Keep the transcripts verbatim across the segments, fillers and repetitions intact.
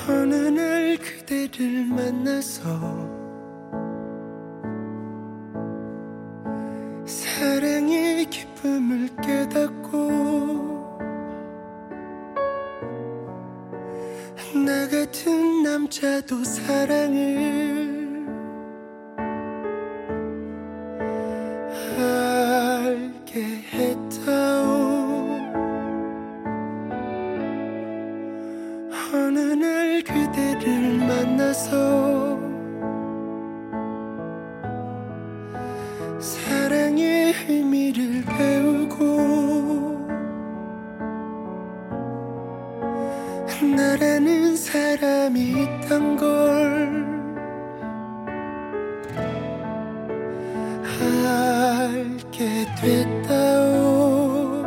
어느 날 그대를 만나서 사랑의 기쁨을 깨닫고 나 같은 남자도 사랑을 알게 했다오. 어느 날 그대를 만나서 사랑의 의미를 배우고 나라는 사람이 있단 걸 알게 됐다오.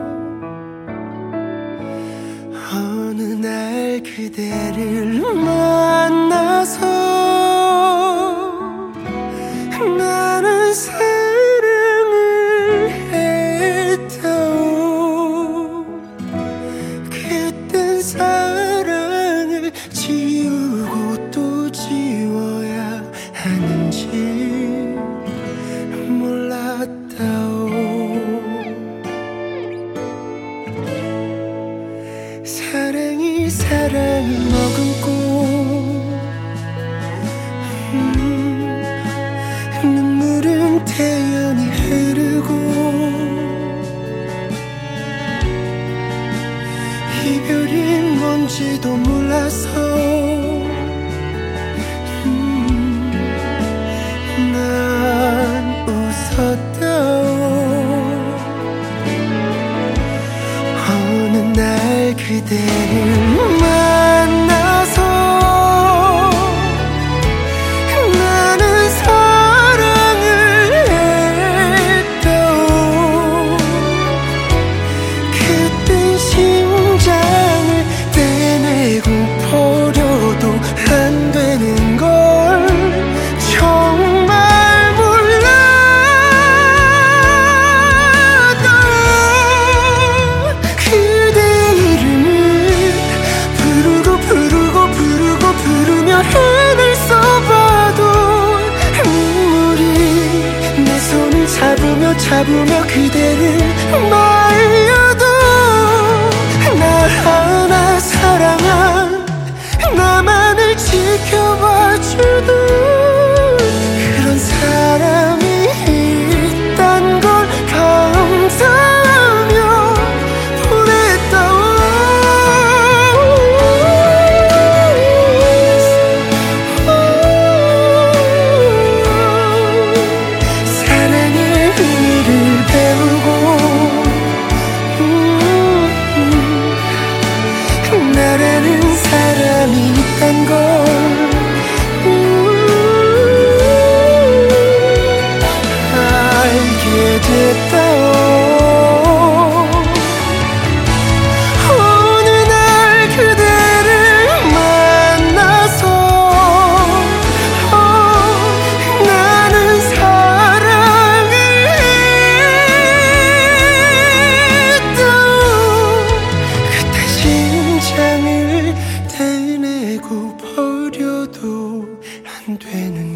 어느 날 그대를 만나서 나는 사랑을 했다오. 그땐 사랑을 지우고 또 지워야 하는지 몰랐다오. 사랑이 사랑을 머금고 음, 눈물은 태연히 흐르고 이별이 뭔지도 몰라서 음, 난 웃었다오. 어느 날 그대를 만나서 나는 사랑을 했다오. 그땐 심장을 떼내고 버려도 안 되는 걸 정말 몰랐다. 그대 이름을 부르고 부르고 부르고 부르며 해를 써봐도 눈물이 내 손을 잡으며 잡으며 그대를 말려도 나 하나 사랑한 나만을 지켜봐주던 그런 사람이 있단 걸 감사하며 보냈다오. 사랑의 의미를 배우고 음, 음, 나라는 사람이 있단 걸 음, 알게 됐다오. 어느 날 그대를 만나서 어, 나는 사랑을 했다오. 그때 심장을 떼내고 버려도 안 되는